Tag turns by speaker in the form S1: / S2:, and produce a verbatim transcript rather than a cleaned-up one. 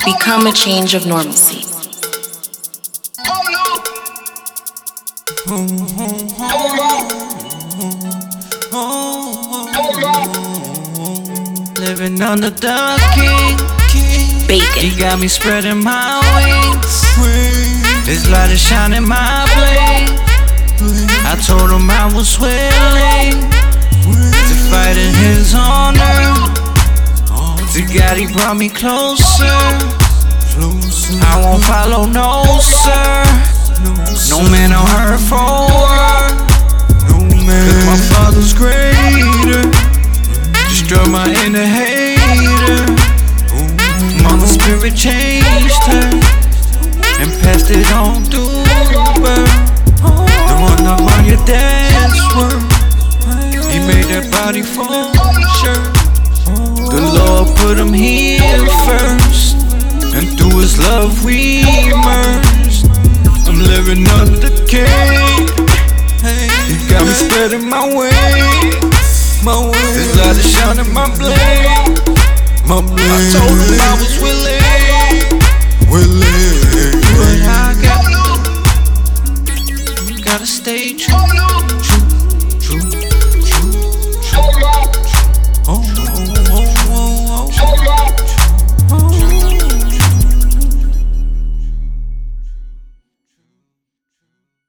S1: Become a change of normalcy.
S2: Living under the king,
S1: Bacon.
S2: he got me spreading my wings. His light is shining my blade. I told him I was willing to fight in his honor. To God he brought me closer. I won't follow no sir. No man on her forward. Cause my father's greater. Destroy my inner hater. Mother spirit changed her and passed it on to her. The one up on your dance world. He made that body function. The Lord put him here first, and through his love we merged. I'm living under the king. He got me spreading my wings. My wings. His light is shining my blade. My blade. I told him I was willing. Willing.